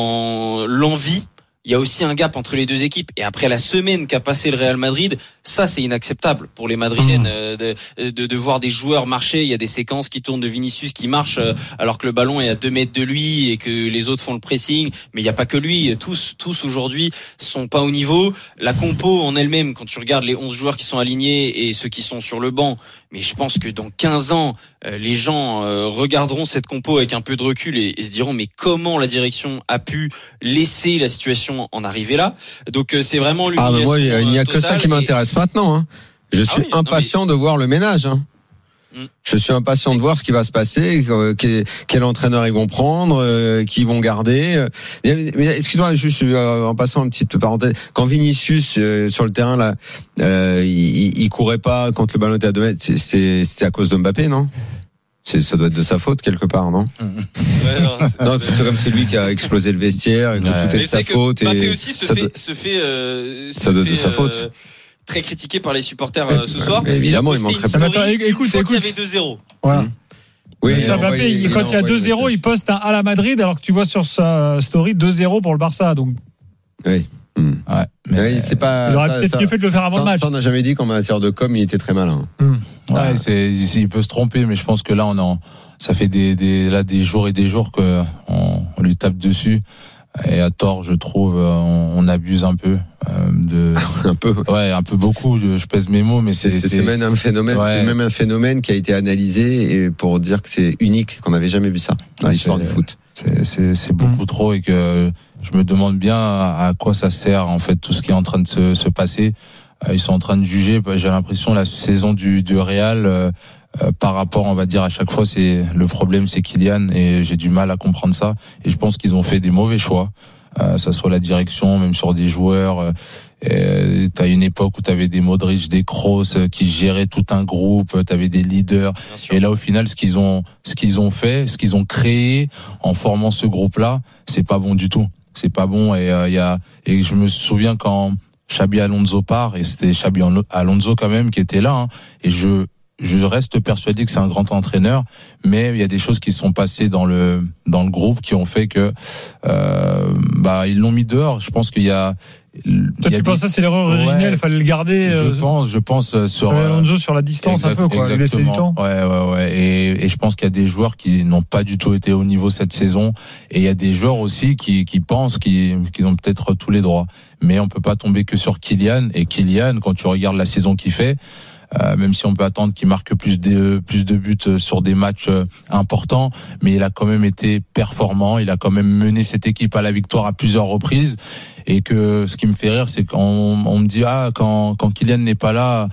Speaker 8: dans l'envie, il y a aussi un gap entre les deux équipes. Et après la semaine qu'a passé le Real Madrid, ça c'est inacceptable pour les Madrilènes euh, de, de, de voir des joueurs marcher. Il y a des séquences qui tournent de Vinicius qui marche euh, alors que le ballon est à deux mètres de lui et que les autres font le pressing. Mais il n'y a pas que lui. Tous, tous aujourd'hui sont pas au niveau. La compo en elle-même, quand tu regardes les onze joueurs qui sont alignés et ceux qui sont sur le banc, mais je pense que dans quinze ans, euh, les gens euh, regarderont cette compo avec un peu de recul et, et se diront mais comment la direction a pu laisser la situation en arriver là. Donc euh, c'est vraiment l'humiliation.
Speaker 4: Ah, bah moi, il n'y a que ça qui
Speaker 8: et...
Speaker 4: m'intéresse maintenant. Hein. Je suis
Speaker 8: ah oui,
Speaker 4: impatient
Speaker 8: non, mais...
Speaker 4: de voir le ménage. Hein.
Speaker 8: Mm.
Speaker 4: Je suis impatient de voir ce qui va se passer, euh, quel, quel entraîneur ils vont prendre, euh, qui ils vont garder. Mais excuse-moi, juste euh, en passant une petite parenthèse, quand Vinicius euh, sur le terrain là, euh, il, il courait pas quand le ballon était à deux mètres, c'est, c'est, c'est à cause de Mbappé, non? C'est, ça doit être de sa faute quelque part, non?
Speaker 8: Ouais, non, c'est,
Speaker 4: non, c'est comme c'est lui qui a explosé le vestiaire, et que
Speaker 5: ouais.
Speaker 4: tout est
Speaker 8: mais
Speaker 4: de sa
Speaker 8: c'est
Speaker 4: faute.
Speaker 8: Que Mbappé
Speaker 4: et
Speaker 8: aussi se
Speaker 4: ça
Speaker 8: fait,
Speaker 4: doit...
Speaker 8: se fait, euh,
Speaker 4: ça
Speaker 8: se
Speaker 4: doit
Speaker 8: fait,
Speaker 4: de sa faute.
Speaker 8: Euh, très critiqué par les supporters euh, ce soir.
Speaker 4: Mais
Speaker 8: Parce
Speaker 4: évidemment,
Speaker 8: qu'il a
Speaker 4: il
Speaker 8: posté
Speaker 4: manquerait
Speaker 8: une
Speaker 3: pas.
Speaker 8: story
Speaker 3: Attends, écoute,
Speaker 8: une fois
Speaker 3: écoute.
Speaker 8: qu'il y avait deux zéro.
Speaker 3: Voilà.
Speaker 4: Mmh. Oui,
Speaker 3: mais ça, Mbappé, il, quand il y a deux zéro, il poste un à la Madrid, alors que tu vois sur sa story deux zéro pour le Barça. Donc,
Speaker 4: oui. Mmh.
Speaker 5: Ouais, mais
Speaker 4: oui, c'est pas.
Speaker 3: il aurait
Speaker 4: ça,
Speaker 3: peut-être
Speaker 4: ça,
Speaker 3: mieux fait de le faire avant
Speaker 4: ça,
Speaker 3: le match.
Speaker 4: Ça, on n'a jamais dit qu'en matière de com, il était très malin.
Speaker 3: Mmh.
Speaker 5: ouais, c'est, il peut se tromper, mais je pense que là, on en, ça fait des, des, là, des jours et des jours que on, on lui tape dessus. Et à tort, je trouve, on, on abuse un peu euh, de.
Speaker 4: Un peu.
Speaker 5: Ouais, un peu beaucoup. Je, je pèse mes mots, mais c'est.
Speaker 4: C'est, c'est, c'est même un phénomène.
Speaker 5: Ouais.
Speaker 4: C'est même un phénomène qui a été analysé et pour dire que c'est unique, qu'on n'avait jamais vu ça dans
Speaker 5: ouais,
Speaker 4: l'histoire
Speaker 5: c'est,
Speaker 4: du foot.
Speaker 5: C'est, c'est, c'est beaucoup mmh. trop, et que je me demande bien à, à quoi ça sert en fait tout ce qui est en train de se, se passer. Ils sont en train de juger. J'ai l'impression la saison du, du Real. Euh, Euh, par rapport, on va dire, à chaque fois, c'est le problème, c'est Kylian, et j'ai du mal à comprendre ça. Et je pense qu'ils ont fait des mauvais choix, euh, ça soit la direction, même sur des joueurs. Euh, t'as une époque où t'avais des Modric, des Kroos qui géraient tout un groupe, t'avais des leaders. Et là, au final, ce qu'ils ont, ce qu'ils ont fait, ce qu'ils ont créé en formant ce groupe-là, c'est pas bon du tout. C'est pas bon. Et il euh, y a, et je me souviens quand Xabi Alonso part et c'était Xabi Alonso quand même qui était là. Hein, et je je reste persuadé que c'est un grand entraîneur, mais il y a des choses qui se sont passées dans le dans le groupe qui ont fait que euh, bah ils l'ont mis dehors. Je pense qu'il y a
Speaker 3: Toi, tu penses que c'est l'erreur originelle, il ouais, fallait le garder.
Speaker 5: Je
Speaker 3: euh,
Speaker 5: pense, je pense sur
Speaker 3: Alonso sur la distance exact, un peu, quoi, lui laisser du temps.
Speaker 5: Ouais, ouais, ouais. Et, et je pense qu'il y a des joueurs qui n'ont pas du tout été au niveau cette saison, et il y a des joueurs aussi qui, qui pensent qu'ils, qu'ils ont peut-être tous les droits. Mais on peut pas tomber que sur Kylian. Et Kylian, quand tu regardes la saison qu'il fait, Euh, même si on peut attendre qu'il marque plus de plus de buts sur des matchs importants, mais il a quand même été performant, il a quand même mené cette équipe à la victoire à plusieurs reprises. Et que ce qui me fait rire, c'est quand on, on me dit ah quand quand Kylian n'est pas là,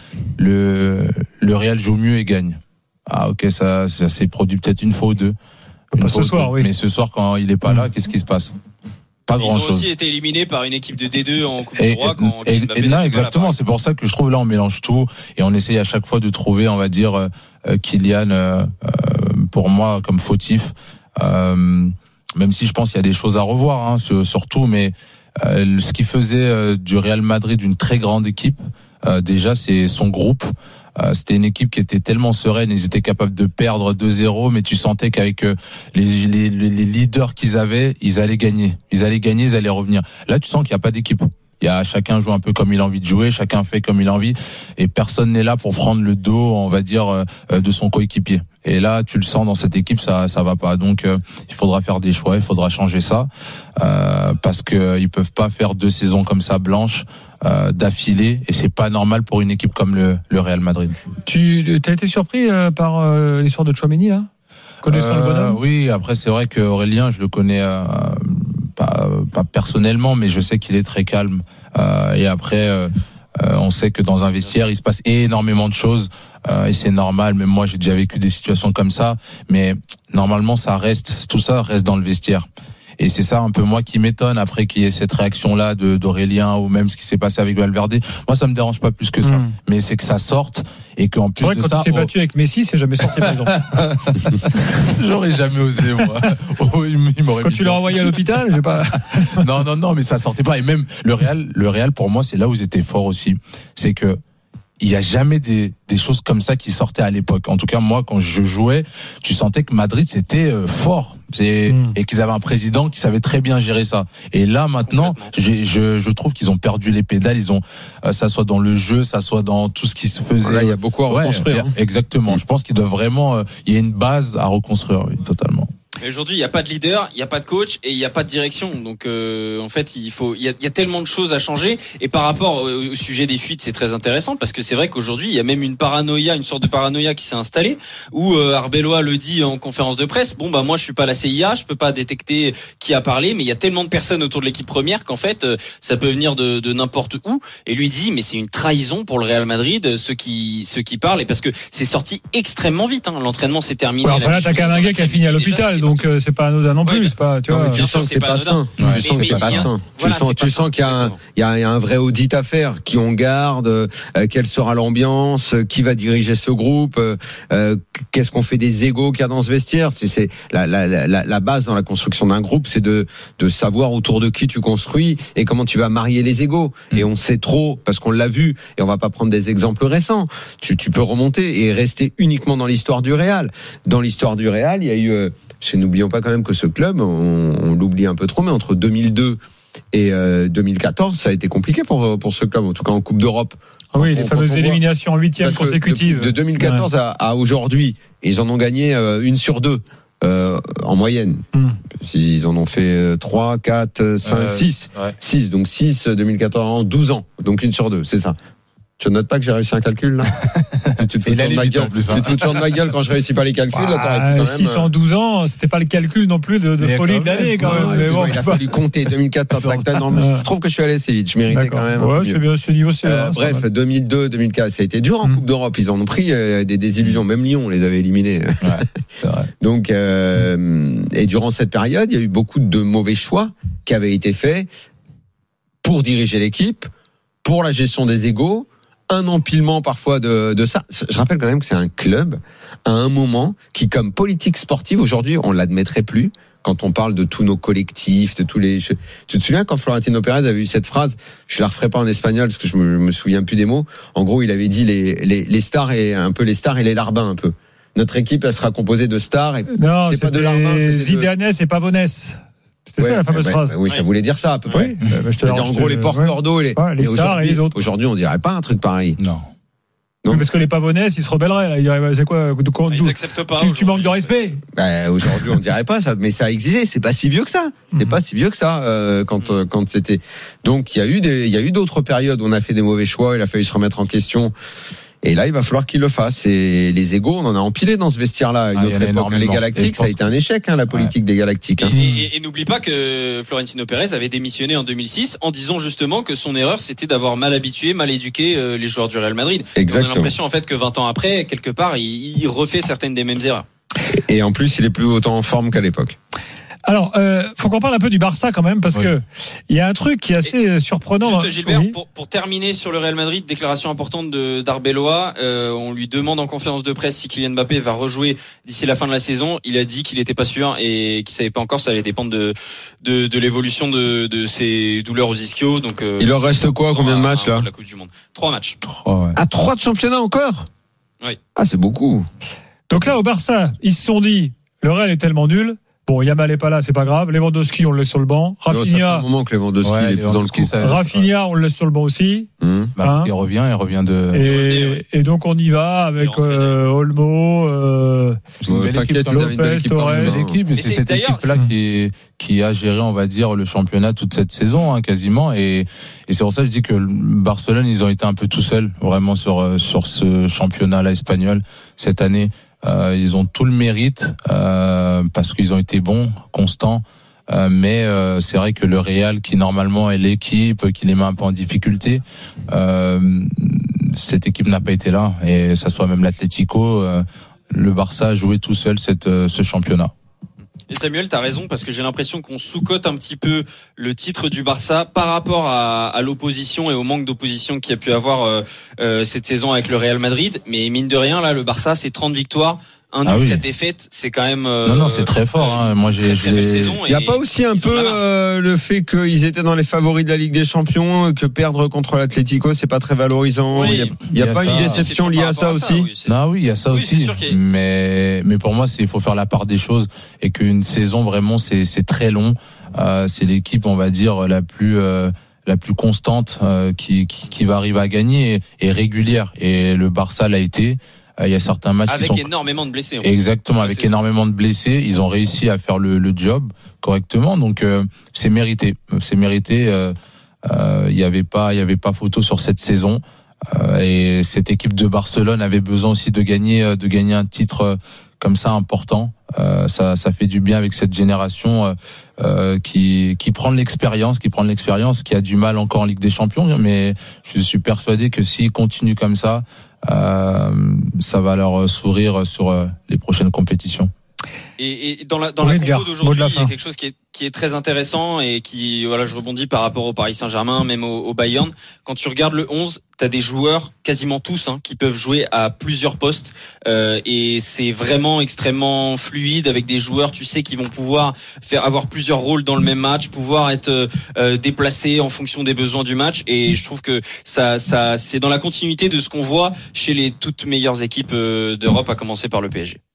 Speaker 5: le le Real joue mieux et gagne. Ah ok, ça ça s'est produit peut-être une fois ou deux.
Speaker 3: Pas ce soir, oui.
Speaker 5: Mais ce soir, quand il est pas là, qu'est-ce qui se passe? Pas grand chose.
Speaker 8: Ils ont aussi été éliminés par une équipe de D deux en Coupe du Roi. Quand
Speaker 5: et, et, et non, exactement. C'est pour ça que je trouve là on mélange tout et on essaye à chaque fois de trouver, on va dire, euh, Kylian euh, pour moi comme fautif. Euh, même si je pense qu'il y a des choses à revoir, hein, surtout. Mais euh, ce qui faisait euh, du Real Madrid une très grande équipe, euh, déjà, c'est son groupe. Euh, c'était une équipe qui était tellement sereine, ils étaient capables de perdre deux zéro, mais tu sentais qu'avec euh, les, les, les leaders qu'ils avaient, ils allaient gagner. Ils allaient gagner, ils allaient revenir. Là, tu sens qu'il n'y a pas d'équipe. Il y a chacun joue un peu comme il a envie de jouer, chacun fait comme il a envie, et personne n'est là pour prendre le dos, on va dire, euh, de son coéquipier. Et là, tu le sens dans cette équipe, ça, ça va pas. Donc, euh, il faudra faire des choix, il faudra changer ça, euh, parce que euh, ils peuvent pas faire deux saisons comme ça blanches euh, d'affilée, et c'est pas normal pour une équipe comme le, le Real Madrid.
Speaker 3: Tu as été surpris euh, par euh, l'histoire de Tchouaméni, là, connaissant
Speaker 5: euh,
Speaker 3: le bonhomme?
Speaker 5: Oui, après c'est vrai qu'Aurélien, je le connais. Euh, Pas, pas personnellement, mais je sais qu'il est très calme. Euh, et après, euh, euh, on sait que dans un vestiaire, il se passe énormément de choses. Euh, et c'est normal. Même moi, j'ai déjà vécu des situations comme ça. Mais normalement, ça reste, tout ça reste dans le vestiaire. Et c'est ça un peu moi qui m'étonne après qu'il y ait cette réaction-là de, d'Aurélien ou même ce qui s'est passé avec Valverde. Moi, ça me dérange pas plus que ça. Mmh. Mais c'est que ça sorte et qu'en plus
Speaker 3: c'est vrai
Speaker 5: de
Speaker 3: que
Speaker 5: ça.
Speaker 3: Quand tu t'es battu avec Messi, c'est jamais sorti, par exemple.
Speaker 5: J'aurais jamais osé, moi. Oh, il m'aurait
Speaker 3: quand tu l'as envoyé à l'hôpital, j'ai pas.
Speaker 5: non, non, non, mais ça sortait pas. Et même le Real, le Real pour moi, c'est là où ils étaient forts aussi. C'est que il y a jamais des, des choses comme ça qui sortaient à l'époque. En tout cas, moi, quand je jouais, tu sentais que Madrid, c'était euh, fort. C'est, mmh. Et qu'ils avaient un président qui savait très bien gérer ça. Et là, maintenant, j'ai, je, je trouve qu'ils ont perdu les pédales. Ils ont, euh, ça soit dans le jeu, ça soit dans tout ce qui se faisait.
Speaker 4: Là, il y a beaucoup à reconstruire.
Speaker 5: Ouais, hein. Exactement. Mmh. Je pense qu'il doit vraiment, euh, il y a une base à reconstruire, oui, totalement.
Speaker 8: Et aujourd'hui, il n'y a pas de leader, il n'y a pas de coach et il n'y a pas de direction. Donc, euh, en fait, il faut, il y a, il y a tellement de choses à changer. Et par rapport au, au sujet des fuites, c'est très intéressant parce que c'est vrai qu'aujourd'hui, il y a même une paranoïa, une sorte de paranoïa qui s'est installée où euh, Arbeloa le dit en conférence de presse. Bon, bah moi, je suis pas la C I A, je peux pas détecter qui a parlé, mais il y a tellement de personnes autour de l'équipe première qu'en fait, euh, ça peut venir de, de n'importe où. Et lui dit, mais c'est une trahison pour le Real Madrid, ceux qui, ceux qui parlent, et parce que c'est sorti extrêmement vite. Hein. L'entraînement s'est terminé.
Speaker 3: Ouais, enfin là, t'as qu'un un gars qui a fini à l'hôpital, donc euh, c'est pas anodin non plus, ouais, c'est pas, tu vois.
Speaker 4: Tu sens que c'est pas sain. Tu sens que c'est pas sain. Tu sens, tu sens qu'il y a un, il y a, il y a un vrai audit à faire. Qui on garde, euh, quelle sera l'ambiance, qui va diriger ce groupe, euh, qu'est-ce qu'on fait des égos qu'il y a dans ce vestiaire. C'est, c'est la, la, la, la base dans la construction d'un groupe, c'est de, de savoir autour de qui tu construis et comment tu vas marier les égos. Et on sait trop parce qu'on l'a vu. Et on va pas prendre des exemples récents. Tu, tu peux remonter et rester uniquement dans l'histoire du Real. Dans l'histoire du Real, il y a eu, euh, n'oublions pas quand même que ce club, on, on l'oublie un peu trop, mais entre deux mille deux et euh, deux mille quatorze, ça a été compliqué pour pour ce club, en tout cas en Coupe d'Europe.
Speaker 3: Ah oui, on, les fameuses éliminations en huitième consécutive.
Speaker 4: De, de deux mille quatorze ouais. à, à aujourd'hui, ils en ont gagné euh, une sur deux euh, en moyenne. Mm. Ils en ont fait trois, quatre, cinq, six. six, donc six, deux mille quatorze, douze ans. Donc une sur deux, c'est ça. Tu notes pas que j'ai réussi un calcul là? Tu te fous de ma gueule. Plus, hein. Tu te fous toujours de ma gueule quand je réussis pas les calculs. Bah, là, t'aurais pu quand même,
Speaker 3: six cent douze ans, c'était pas le calcul non plus de, de folie de l'année quand même.
Speaker 4: Mais bon, il a fallu compter deux mille quatre. Je trouve que je suis allé assez vite. Je méritais D'accord. quand même.
Speaker 3: Ouais, c'est bien ce niveau. C'est
Speaker 4: euh, bref, deux mille deux, deux mille quatre, ça a été dur en mmh. Coupe d'Europe. Ils en ont pris euh, des désillusions. Même Lyon, on les avait éliminés.
Speaker 5: Ouais, c'est vrai.
Speaker 4: Donc, euh, et durant cette période, il y a eu beaucoup de mauvais choix qui avaient été faits pour diriger l'équipe, pour la gestion des égos. Un empilement parfois de, de ça. Je rappelle quand même que c'est un club à un moment qui, comme politique sportive, aujourd'hui, on l'admettrait plus, quand on parle de tous nos collectifs, de tous les. Je... Tu te souviens quand Florentino Pérez avait eu cette phrase? Je la referai pas en espagnol parce que je me, je me souviens plus des mots. En gros, il avait dit les, les, les stars et un peu les stars et les larbins un peu. Notre équipe, elle sera composée de stars et
Speaker 3: non,
Speaker 4: c'était, c'était pas de larbins. C'était
Speaker 3: Zidane
Speaker 4: de...
Speaker 3: et Pavonès. C'était
Speaker 4: ouais,
Speaker 3: ça la fameuse
Speaker 4: ouais,
Speaker 3: phrase.
Speaker 4: Ouais, oui, ça voulait dire ça à peu près.
Speaker 3: Oui, bah, je te
Speaker 4: dire, en gros, les porteurs d'eau et les,
Speaker 3: ouais, les stars et les autres.
Speaker 4: Aujourd'hui, on dirait pas un truc pareil.
Speaker 5: Non.
Speaker 4: Non.
Speaker 3: Oui, parce que les Pavonès, ils se rebelleraient. Là. Ils diraient, bah, c'est quoi de, de,
Speaker 8: Ils acceptent pas.
Speaker 3: Tu, tu manques de respect.
Speaker 4: Bah, aujourd'hui, on dirait pas ça, mais ça a existé. C'est pas si vieux que ça. C'est mmh. pas si vieux que ça euh, quand euh, quand c'était. Donc il y a eu des, il y a eu d'autres périodes où on a fait des mauvais choix. Il a fallu se remettre en question. Et là, il va falloir qu'il le fasse. Et les égos, on en a empilé dans ce vestiaire-là. À une
Speaker 5: ah,
Speaker 4: autre époque, les Galactiques, ça a été un échec, hein, la politique ouais. des Galactiques. Hein.
Speaker 8: Et, et, et n'oublie pas que Florentino Pérez avait démissionné en deux mille six en disant justement que son erreur, c'était d'avoir mal habitué, mal éduqué euh, les joueurs du Real Madrid.
Speaker 4: Exactement.
Speaker 8: On a l'impression en fait que vingt ans après, quelque part, il, il refait certaines des mêmes erreurs.
Speaker 4: Et en plus, il est plus autant en forme qu'à l'époque.
Speaker 3: Alors, euh, faut qu'on parle un peu du Barça quand même, parce oui. que il y a un truc qui est assez et surprenant.
Speaker 8: Juste Gilbert,
Speaker 3: oui.
Speaker 8: pour, pour terminer sur le Real Madrid, déclaration importante de d'Arbeloa. Euh, on lui demande en conférence de presse si Kylian Mbappé va rejouer d'ici la fin de la saison. Il a dit qu'il n'était pas sûr et qu'il savait pas encore. Ça allait dépendre de de, de l'évolution de, de ses douleurs aux ischios. Donc, euh,
Speaker 4: il leur reste quoi, combien de matchs là?
Speaker 8: La Coupe du Monde. Trois matchs.
Speaker 4: Trois, ouais. Ah, trois de championnat encore?
Speaker 8: Oui.
Speaker 4: Ah, c'est beaucoup.
Speaker 3: Donc là, au Barça, ils se sont dit, le Real est tellement nul. Bon, Yamal est pas là, c'est pas grave. Lewandowski, on le laisse sur le banc. Rafinha.
Speaker 4: Ça fait un moment que Lewandowski ouais, est plus dans le coup.
Speaker 3: Ça, Rafinha, on le laisse sur le banc aussi.
Speaker 5: Mmh. Bah, parce hein qu'il revient, il revient de.
Speaker 3: Et, revenait, ouais. et donc on y va avec euh, Olmo, euh,
Speaker 5: c'est une belle équipe,
Speaker 3: Lopez, Torres.
Speaker 5: Équipe, et c'est cette équipe-là qui, qui a géré, on va dire, le championnat toute cette saison, hein, quasiment. Et, et c'est pour ça que je dis que Barcelone, ils ont été un peu tout seuls, vraiment sur sur ce championnat-là espagnol cette année. Euh, ils ont tout le mérite euh, parce qu'ils ont été bons, constants. Euh, mais euh, c'est vrai que le Real, qui normalement est l'équipe qui les met un peu en difficulté, euh, cette équipe n'a pas été là. Et ça soit même l'Atlético, euh, le Barça a joué tout seul cette, euh, ce championnat.
Speaker 8: Et Samuel, t'as raison, parce que j'ai l'impression qu'on sous-cote un petit peu le titre du Barça par rapport à, à l'opposition et au manque d'opposition qu'il y a pu avoir euh, euh, cette saison avec le Real Madrid. Mais mine de rien, là, le Barça, c'est trente victoires. Un nul, ah oui. quatre défaites, c'est quand même. Euh,
Speaker 5: non, non, c'est très fort. Hein. Moi, j'ai.
Speaker 8: Très, très saison.
Speaker 4: Il n'y a pas aussi un peu euh, le fait qu'ils étaient dans les favoris de la Ligue des Champions, que perdre contre l'Atlético, c'est pas très valorisant.
Speaker 8: Oui.
Speaker 4: Il n'y a, il y a, y a pas ça. Une déception liée à ça, à ça aussi.
Speaker 5: Oui, non, oui, il y a ça oui, aussi. Mais, mais pour moi, il faut faire la part des choses et qu'une saison vraiment, c'est, c'est très long. Euh, c'est l'équipe, on va dire, la plus. Euh, la plus constante euh, qui, qui qui va arriver à gagner et, et régulière. Et le Barça l'a été. Il y a certains matchs
Speaker 8: avec
Speaker 5: qui sont...
Speaker 8: énormément de blessés.
Speaker 5: Exactement, avec c'est... énormément de blessés, ils ont réussi à faire le, le job correctement, donc euh, c'est mérité, c'est mérité. Euh, euh, il y avait pas, il y avait pas photo sur cette saison, euh, et cette équipe de Barcelone avait besoin aussi de gagner, de gagner un titre euh, comme ça important. Euh, ça, ça fait du bien avec cette génération euh, euh, qui qui prend de l'expérience, qui prend de l'expérience, qui a du mal encore en Ligue des Champions, mais je suis persuadé que s'ils continuent comme ça. Euh, ça va leur sourire sur euh, les prochaines compétitions.
Speaker 8: Et, et dans la dans oui, la compo d'aujourd'hui, il y a quelque chose qui est qui est très intéressant et qui voilà, je rebondis par rapport au Paris Saint-Germain, même au, au Bayern. Quand tu regardes le onze, t'as des joueurs quasiment tous hein, qui peuvent jouer à plusieurs postes euh, et c'est vraiment extrêmement fluide avec des joueurs, tu sais, qui vont pouvoir faire avoir plusieurs rôles dans le même match, pouvoir être euh, déplacés en fonction des besoins du match. Et je trouve que ça ça c'est dans la continuité de ce qu'on voit chez les toutes meilleures équipes euh, d'Europe, à commencer par le P S G.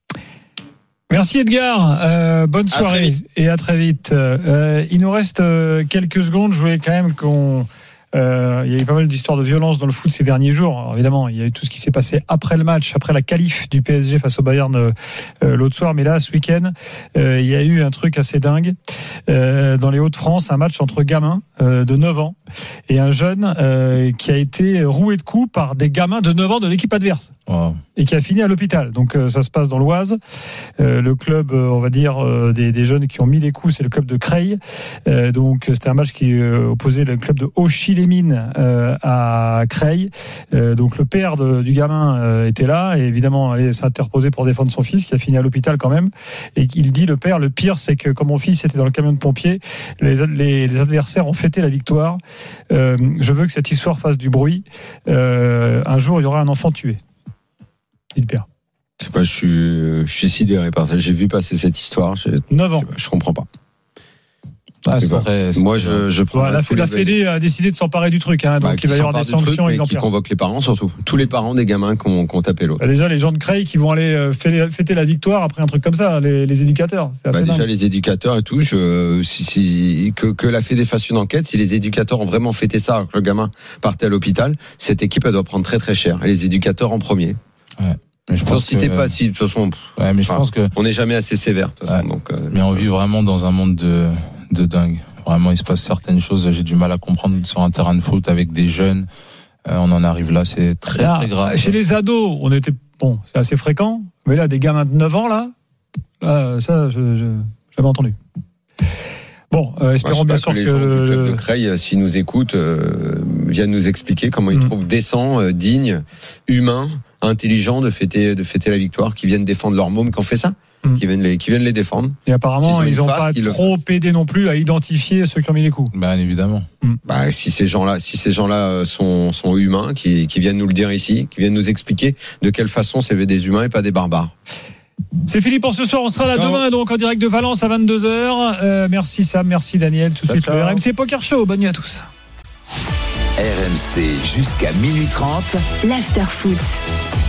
Speaker 3: Merci Edgar, euh, bonne soirée et à très vite. Euh, il nous reste euh, quelques secondes. Je voulais quand même qu'on... Euh, il y a eu pas mal d'histoires de violence dans le foot ces derniers jours. Alors, évidemment, il y a eu tout ce qui s'est passé après le match, après la qualif du P S G face au Bayern euh, l'autre soir. Mais là, ce week-end, euh, il y a eu un truc assez dingue. Euh, dans les Hauts-de-France, un match entre gamins euh, de neuf ans et un jeune euh, qui a été roué de coups par des gamins de neuf ans de l'équipe adverse. Wow. Et qui a fini à l'hôpital. Donc euh, ça se passe dans l'Oise. Euh, le club, euh, on va dire, euh, des, des jeunes qui ont mis les coups, c'est le club de Creil. Euh, donc c'était un match qui euh, opposait le club de Auchy-les-Mines euh, à Creil. Euh, donc le père de, du gamin euh, était là et évidemment allait s'interposer pour défendre son fils qui a fini à l'hôpital quand même. Et il dit, le père, le pire c'est que quand mon fils était dans le camion de pompiers, les, les, les adversaires ont fêté la victoire. Euh, je veux que cette histoire fasse du bruit. Euh, un jour il y aura un enfant tué. Dit le père.
Speaker 4: Je sais pas, je suis, je suis sidéré par ça. J'ai vu passer cette histoire. Je,
Speaker 3: neuf ans.
Speaker 4: Je, je comprends pas.
Speaker 5: Ah, c'est
Speaker 4: pas.
Speaker 5: très, c'est
Speaker 4: Moi, je, je prends
Speaker 3: Voilà, la, la Fédé a décidé de s'emparer du truc, hein, donc
Speaker 4: bah,
Speaker 3: il va y avoir des sanctions
Speaker 4: truc,
Speaker 3: exemplaires.
Speaker 4: Qui convoque les parents surtout. Tous les parents des gamins qui ont, qui ont tapé l'autre.
Speaker 3: Bah, déjà, les gens de Creil qui vont aller fêter la victoire après un truc comme ça, les, les éducateurs. C'est assez
Speaker 4: bah, déjà,
Speaker 3: dingue.
Speaker 4: les éducateurs et tout, je, si, si, que, que la Fédé fasse une enquête, si les éducateurs ont vraiment fêté ça, alors que le gamin partait à l'hôpital, cette équipe, elle doit prendre très très cher. Et les éducateurs en premier.
Speaker 5: Ouais. Mais je pense
Speaker 4: si t'es
Speaker 5: que...
Speaker 4: pas, si, de toute façon,
Speaker 5: ouais, mais je
Speaker 4: enfin,
Speaker 5: pense que
Speaker 4: on n'est jamais assez sévère, de toute façon,
Speaker 5: ouais.
Speaker 4: donc, euh...
Speaker 5: mais on vit vraiment dans un monde de, de dingue. Vraiment, il se passe certaines choses, j'ai du mal à comprendre sur un terrain de foot avec des jeunes. Euh, on en arrive là, c'est très
Speaker 3: là,
Speaker 5: très grave.
Speaker 3: Chez les ados, on était bon, c'est assez fréquent, mais là, des gamins de neuf ans là, là ça, je, je j'avais entendu. Bon, euh, espérons
Speaker 4: Moi,
Speaker 3: bien
Speaker 4: je sais
Speaker 3: sûr
Speaker 4: pas que les
Speaker 3: que
Speaker 4: gens
Speaker 3: le...
Speaker 4: du club de Creil, s'ils nous écoutent, euh, viennent nous expliquer comment ils
Speaker 3: Mm.
Speaker 4: trouvent décent, euh, digne, humain, intelligent de fêter, de fêter la victoire, qui viennent défendre leurs mômes qui ont fait ça,
Speaker 3: Mm.
Speaker 4: qui viennent les, qui viennent les défendre.
Speaker 3: Et apparemment,
Speaker 4: S'ils ont
Speaker 3: ils
Speaker 4: une
Speaker 3: n'ont
Speaker 4: face,
Speaker 3: pas
Speaker 4: qu'ils le
Speaker 3: trop
Speaker 4: fassent.
Speaker 3: aidé non plus à identifier ceux qui ont mis les coups.
Speaker 5: Bien évidemment.
Speaker 4: Bah, si ces gens-là, si ces gens-là sont, sont humains, qui, qui viennent nous le dire ici, qui viennent nous expliquer de quelle façon c'est des humains et pas des barbares.
Speaker 3: C'est fini pour ce soir. On sera là
Speaker 4: Ciao.
Speaker 3: demain, donc en direct de Valence à vingt-deux heures. Euh, merci Sam, merci Daniel. Tout de
Speaker 5: Ciao,
Speaker 3: suite, le
Speaker 5: ciao.
Speaker 3: R M C Poker Show. Bonne nuit à tous.
Speaker 2: R M C jusqu'à minuit trente.
Speaker 7: L'after foot.